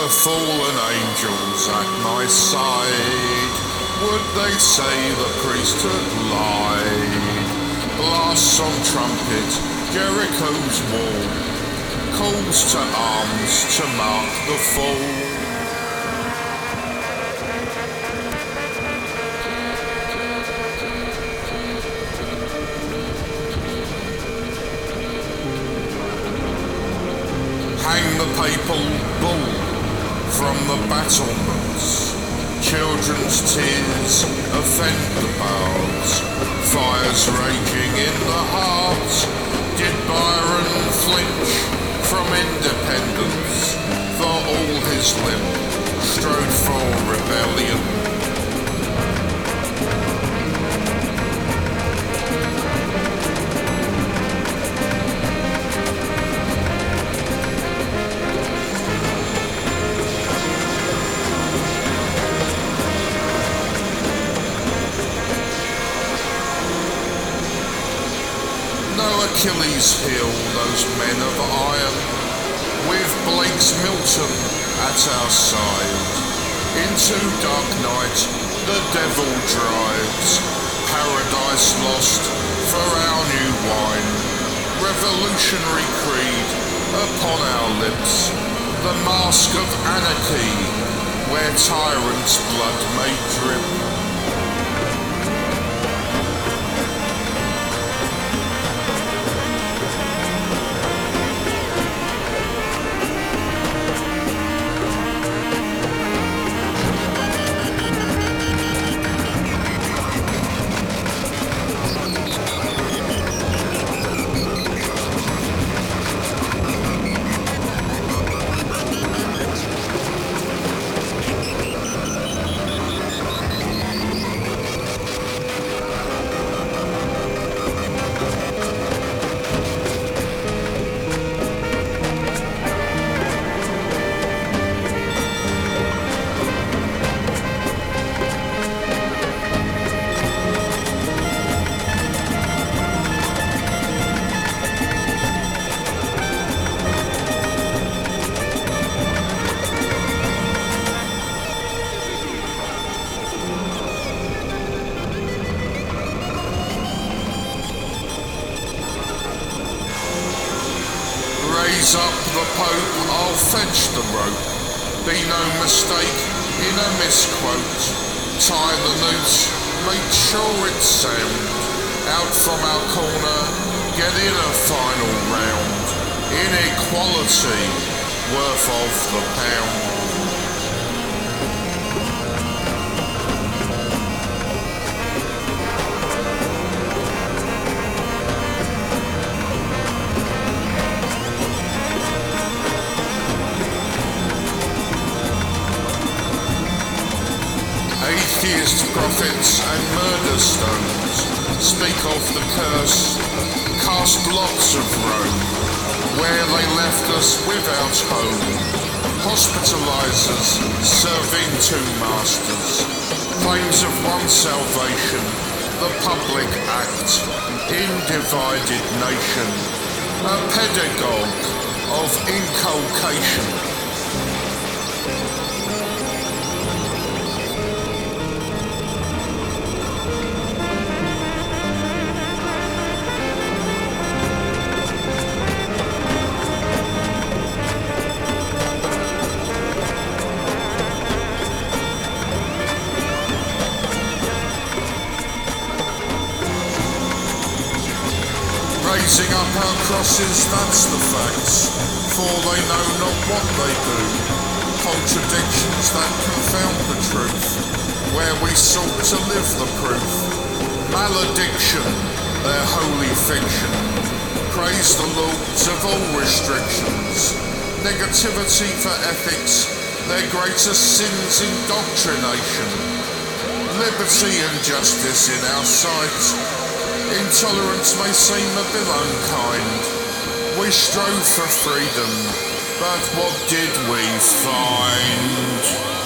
the fallen angels at my side, would they say the priesthood lied? Blasts on trumpet, Jericho's wall, calls to arms to mark the fall. Hang the papal bull from the battlements. Children's tears offend the bards. Fires raging in the heart. Did Byron flinch from independence? For all his limb strode for rebellion. Achilles heel, those men of iron, with Blake's Milton at our side. Into dark night the devil drives, paradise lost for our new wine. Revolutionary creed upon our lips, the mask of anarchy, where tyrants' blood may drip. Raise up the Pope, I'll fetch the rope. Be no mistake in a misquote. Tie the noose, make sure it's sound. Out from our corner, get in a final round. Inequality, worth of the pound. Atheist prophets and murder stones speak of the curse, cast lots of Rome, where they left us without home. Hospitalizers serving two masters, claims of one salvation, the public act, in divided nation, a pedagogue of inculcation. Raising up our crosses, that's the facts, for they know not what they do. Contradictions that confound the truth, where we sought to live the proof. Malediction, their holy fiction, praise the lords of all restrictions. Negativity for ethics, their greatest sins indoctrination. Liberty and justice in our sight, intolerance may seem a bit unkind. We strove for freedom, but what did we find?